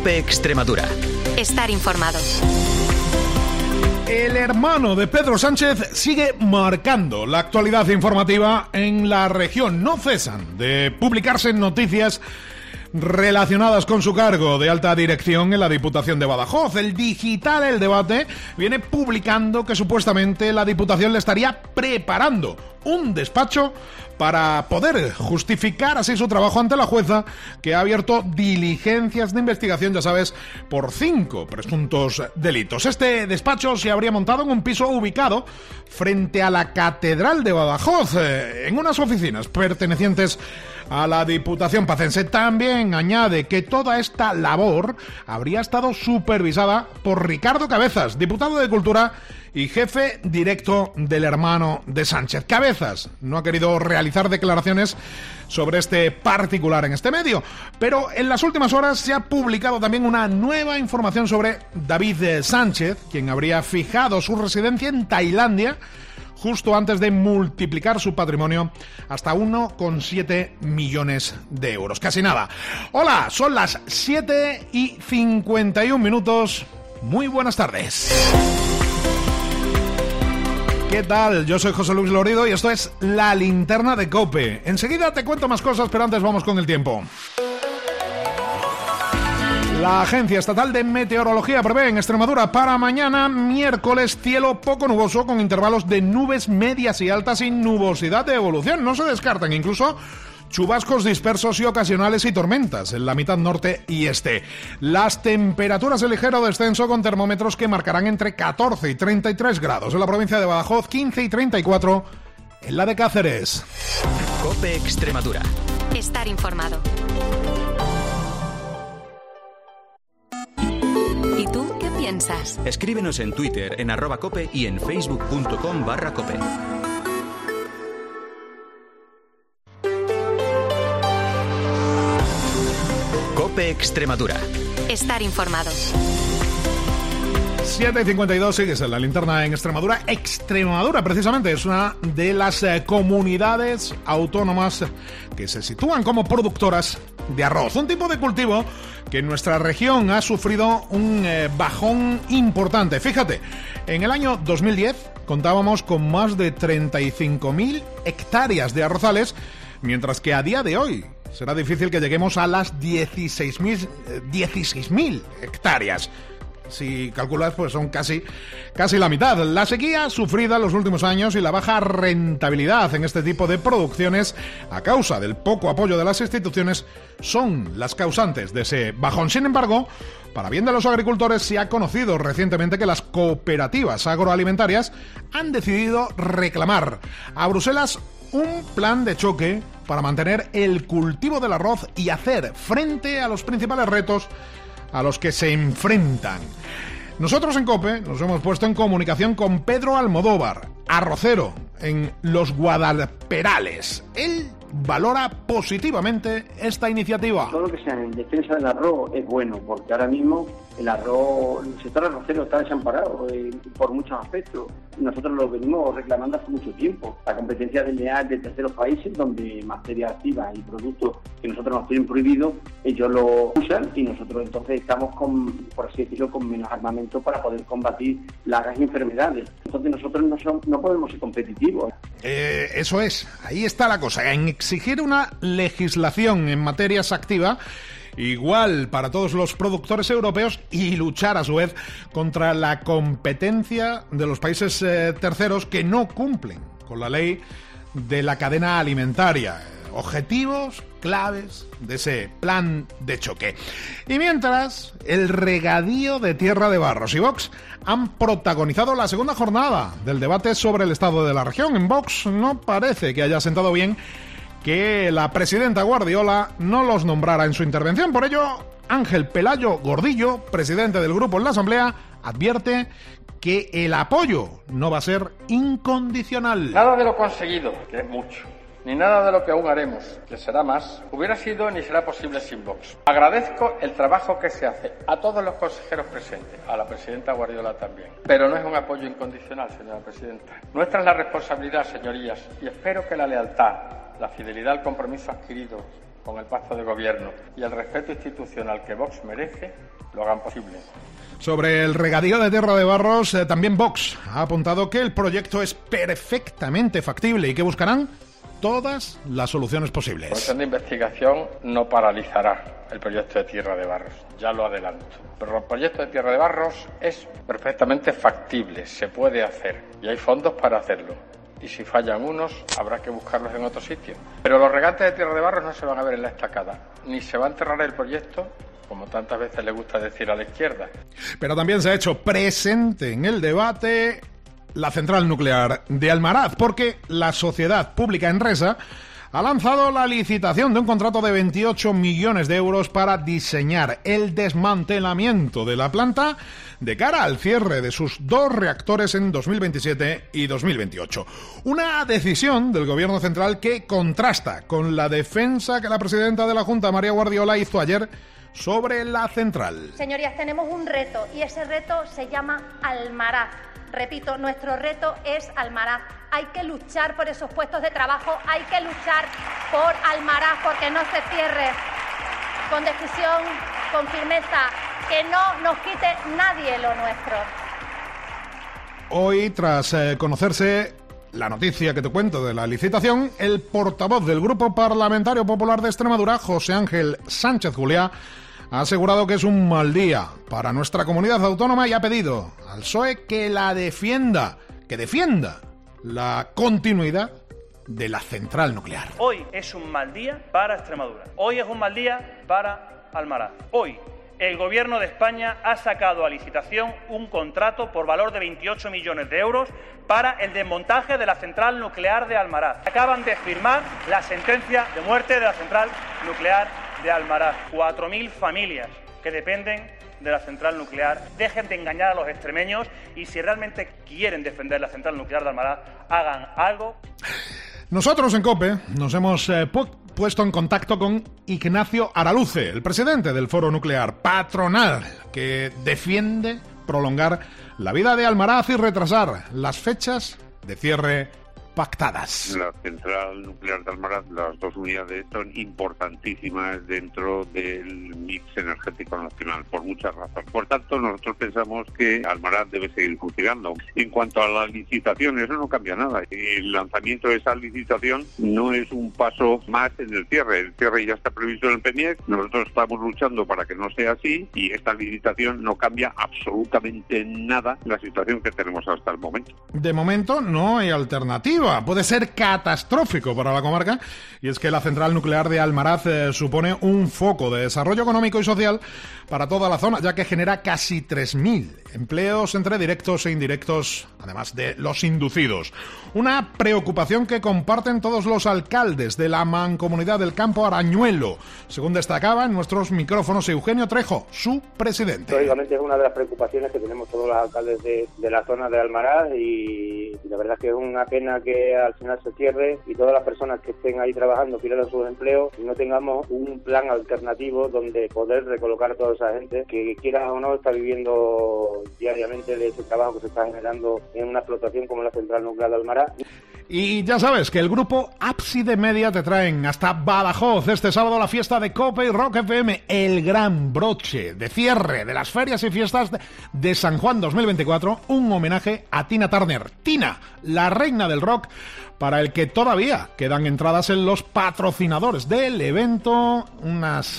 COPE Extremadura. Estar informado. El hermano de Pedro Sánchez sigue marcando la actualidad informativa en la región. No cesan de publicarse noticias relacionadas con su cargo de alta dirección en la Diputación de Badajoz. El digital El Debate viene publicando que supuestamente la Diputación le estaría preparando un despacho para poder justificar así su trabajo ante la jueza, que ha abierto diligencias de investigación, ya sabes, por 5 presuntos delitos. Este despacho se habría montado en un piso ubicado frente a la Catedral de Badajoz, en unas oficinas pertenecientes a la Diputación Pacense. También añade que toda esta labor habría estado supervisada por Ricardo Cabezas, diputado de Cultura y jefe directo del hermano de Sánchez. Cabezas no ha querido realizar declaraciones sobre este particular en este medio, pero en las últimas horas se ha publicado también una nueva información sobre David Sánchez, quien habría fijado su residencia en Tailandia justo antes de multiplicar su patrimonio hasta 1,7 millones de euros. Casi nada. Hola, son las 7:51. Muy buenas tardes. ¿Qué tal? Yo soy José Luis Lorido y esto es La Linterna de COPE. Enseguida te cuento más cosas, pero antes vamos con el tiempo. La Agencia Estatal de Meteorología prevé en Extremadura para mañana, miércoles, cielo poco nuboso con intervalos de nubes medias y altas y nubosidad de evolución. No se descartan incluso chubascos dispersos y ocasionales y tormentas en la mitad norte y este. Las temperaturas de ligero descenso con termómetros que marcarán entre 14 y 33 grados en la provincia de Badajoz, 15 y 34 en la de Cáceres. COPE Extremadura. Estar informado. ¿Y tú qué piensas? Escríbenos en Twitter en @cope y en facebook.com/cope. COPE Extremadura. Estar informado. 7:52, sigues en La Linterna en Extremadura. Extremadura, precisamente, es una de las comunidades autónomas que se sitúan como productoras de arroz. Un tipo de cultivo que en nuestra región ha sufrido un bajón importante. Fíjate, en el año 2010 contábamos con más de 35.000 hectáreas de arrozales, mientras que a día de hoy será difícil que lleguemos a las 16.000 hectáreas. Si calculas, pues son casi la mitad. La sequía sufrida en los últimos años y la baja rentabilidad en este tipo de producciones, a causa del poco apoyo de las instituciones, son las causantes de ese bajón. Sin embargo, para bien de los agricultores, se ha conocido recientemente que las cooperativas agroalimentarias han decidido reclamar a Bruselas un plan de choque para mantener el cultivo del arroz y hacer frente a los principales retos a los que se enfrentan. Nosotros en COPE nos hemos puesto en comunicación con Pedro Almodóvar, arrocero en Los Guadalperales. Él valora positivamente esta iniciativa. Todo lo que sea en defensa del arroz es bueno, porque ahora mismo el sector arrocero está desamparado por muchos aspectos. Nosotros lo venimos reclamando hace mucho tiempo. La competencia desleal de terceros países, donde materias activas y productos que nosotros nos tienen prohibidos, ellos lo usan y nosotros entonces estamos por así decirlo, con menos armamento para poder combatir plagas y enfermedades. Entonces nosotros no podemos ser competitivos. Eso es, ahí está la cosa, en exigir una legislación en materias activas igual para todos los productores europeos y luchar a su vez contra la competencia de los países terceros que no cumplen con la ley de la cadena alimentaria. Objetivos claves de ese plan de choque. Y mientras, el regadío de Tierra de Barros y Vox han protagonizado la segunda jornada del debate sobre el estado de la región. En Vox no parece que haya sentado bien que la presidenta Guardiola no los nombrara en su intervención. Por ello, Ángel Pelayo Gordillo, presidente del grupo en la Asamblea, advierte que el apoyo no va a ser incondicional. Nada de lo conseguido, que es mucho, ni nada de lo que aún haremos, que será más, hubiera sido ni será posible sin Vox. Agradezco el trabajo que se hace a todos los consejeros presentes, a la presidenta Guardiola también. Pero no es un apoyo incondicional, señora presidenta. Nuestra es la responsabilidad, señorías, y espero que la lealtad, la fidelidad al compromiso adquirido con el pacto de gobierno y el respeto institucional que Vox merece, lo hagan posible. Sobre el regadío de Tierra de Barros, también Vox ha apuntado que el proyecto es perfectamente factible y que buscarán todas las soluciones posibles. La comisión de investigación no paralizará el proyecto de Tierra de Barros, ya lo adelanto. Pero el proyecto de Tierra de Barros es perfectamente factible, se puede hacer y hay fondos para hacerlo. Y si fallan unos, habrá que buscarlos en otro sitio. Pero los regantes de Tierra de Barros no se van a ver en la estacada, ni se va a enterrar el proyecto, como tantas veces le gusta decir a la izquierda. Pero también se ha hecho presente en el debate la central nuclear de Almaraz, porque la sociedad pública Enresa ha lanzado la licitación de un contrato de 28 millones de euros para diseñar el desmantelamiento de la planta de cara al cierre de sus 2 reactores en 2027 y 2028. Una decisión del Gobierno central que contrasta con la defensa que la presidenta de la Junta, María Guardiola, hizo ayer sobre la central. Señorías, tenemos un reto y ese reto se llama Almaraz. Repito, nuestro reto es Almaraz. Hay que luchar por esos puestos de trabajo, hay que luchar por Almaraz porque no se cierre, con decisión, con firmeza, que no nos quite nadie lo nuestro. Hoy, tras conocerse la noticia que te cuento de la licitación, el portavoz del Grupo Parlamentario Popular de Extremadura, José Ángel Sánchez Juliá, ha asegurado que es un mal día para nuestra comunidad autónoma y ha pedido al PSOE que defienda la continuidad de la central nuclear. Hoy es un mal día para Extremadura. Hoy es un mal día para Almaraz. Hoy el Gobierno de España ha sacado a licitación un contrato por valor de 28 millones de euros para el desmontaje de la central nuclear de Almaraz. Acaban de firmar la sentencia de muerte de la central nuclear de Almaraz. 4.000 familias que dependen de la central nuclear. Dejen de engañar a los extremeños y si realmente quieren defender la central nuclear de Almaraz, hagan algo. Nosotros en COPE nos hemos puesto en contacto con Ignacio Araluce, el presidente del Foro Nuclear Patronal, que defiende prolongar la vida de Almaraz y retrasar las fechas de cierre pactadas. La central nuclear de Almaraz, las 2 unidades son importantísimas dentro del mix energético nacional, por muchas razones. Por tanto, nosotros pensamos que Almaraz debe seguir funcionando. En cuanto a la licitación, eso no cambia nada. El lanzamiento de esa licitación no es un paso más en el cierre. El cierre ya está previsto en el PNIEC, nosotros estamos luchando para que no sea así y esta licitación no cambia absolutamente nada la situación que tenemos hasta el momento. De momento no hay alternativa. Puede ser catastrófico para la comarca y es que la central nuclear de Almaraz supone un foco de desarrollo económico y social para toda la zona, ya que genera casi 3.000 empleos entre directos e indirectos, además de los inducidos. Una preocupación que comparten todos los alcaldes de la Mancomunidad del Campo Arañuelo, según destacaba en nuestros micrófonos Eugenio Trejo, su presidente. Lógicamente es una de las preocupaciones que tenemos todos los alcaldes de la zona de Almaraz y la verdad es que es una pena que al final se cierre y todas las personas que estén ahí trabajando pierdan sus empleos y no tengamos un plan alternativo donde poder recolocar a toda esa gente que quiera o no está viviendo diariamente de ese trabajo que se está generando en una explotación como la central nuclear de Almaraz. Y ya sabes que el grupo Ábside Media te traen hasta Badajoz este sábado la fiesta de COPE y Rock FM, el gran broche de cierre de las ferias y fiestas de San Juan 2024, un homenaje a Tina Turner. Tina, la reina del rock, para el que todavía quedan entradas en los patrocinadores del evento, unas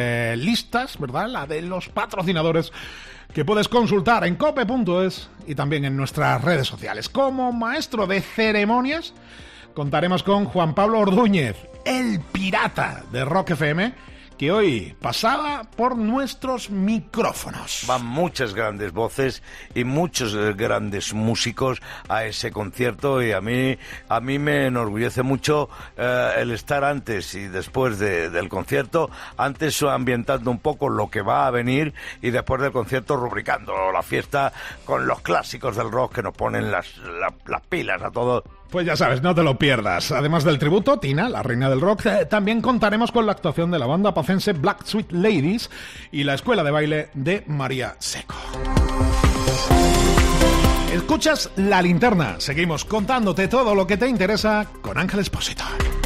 listas, ¿verdad? La de los patrocinadores que puedes consultar en cope.es y también en nuestras redes sociales. Como maestro de ceremonias, contaremos con Juan Pablo Ordúñez, el pirata de Rock FM, que hoy pasaba por nuestros micrófonos. Van muchas grandes voces y muchos grandes músicos a ese concierto y a mí me enorgullece mucho el estar antes y después del concierto, antes ambientando un poco lo que va a venir y después del concierto rubricando la fiesta con los clásicos del rock que nos ponen las pilas a todos. Pues ya sabes, no te lo pierdas. Además del tributo, Tina, la reina del rock, también contaremos con la actuación de la banda pacense Black Sweet Ladies y la escuela de baile de María Seco. Escuchas La Linterna. Seguimos contándote todo lo que te interesa con Ángel Expósito.